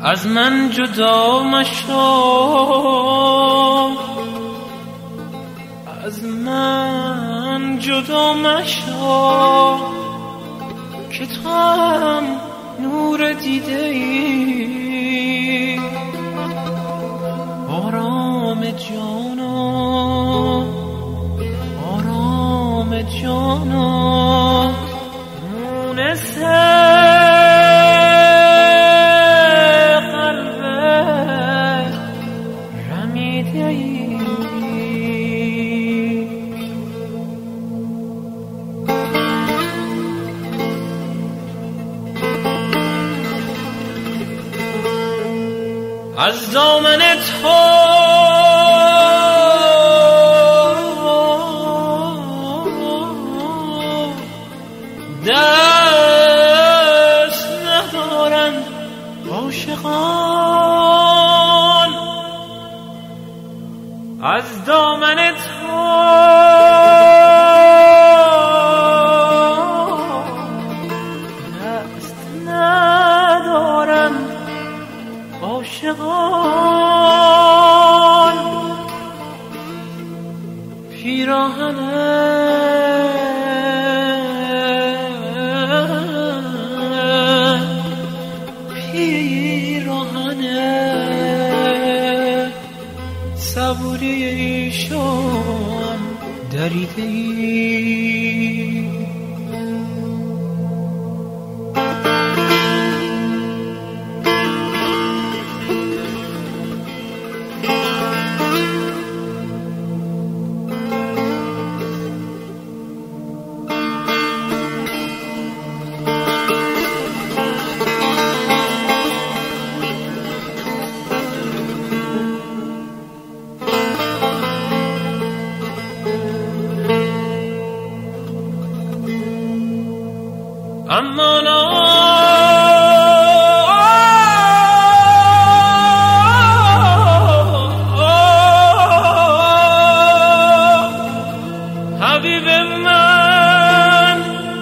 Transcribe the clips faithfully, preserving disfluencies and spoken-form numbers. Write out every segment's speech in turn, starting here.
از من جدا مشو، از من جدا مشو که تو هم نور دیده ای. آرام جانا، آرام جانا، مونس قلبت رمیده ای. از دامن تو دست ندارند عاشقان، از دامن تو دست ندارند عاشقان. پیراهنه پیراهنه صبوری ایشان دریده ای. اما نه حبیب من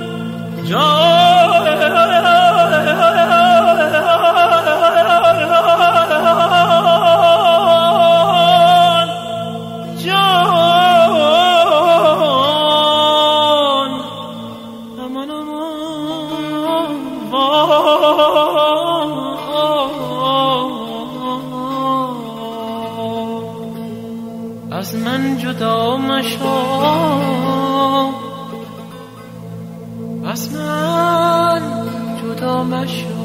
جان جان امان از من جدا مشو، از من جدا مشو.